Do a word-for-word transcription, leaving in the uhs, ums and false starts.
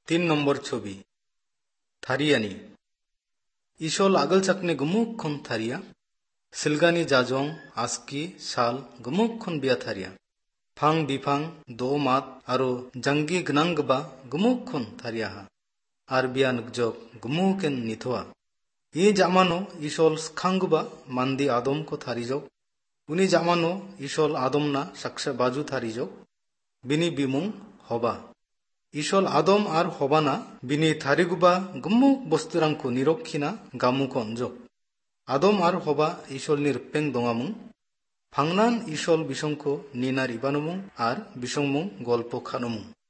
তিন নম্বর ছবি থারিয়ানি ইসল আগল চাকনে গমুকখন থারিয়া সিলগানি জাজং আস্কি শাল গমুকখন বিয়া থারিয়া ফাং বিফাং দো মাত আরো জাঙ্গি গনাঙ্গবা গমুকখন থারিয়াহা আর বিয়া নকজক গমুকেন নিথোয়া ই জামানো ইসল স্খাঙ্গবা মান্দি আদম কো থারিজক উনি জামানো ইসল আদমনা সাকসা বাজু থারিজক বিনি বিমুং হবা ইসল আদম আর হবানা বিনি থারিগুবা গমুক বস্তুরাংকো নিরক্ষিনা গামুক অঞ্জক আদম আর হবা ইসল নিরপেং দঙামুং ফাংনান ইসল বিসংকো নিনার ইবানুমুং আর বিসংমুং গল্প খানুমুং।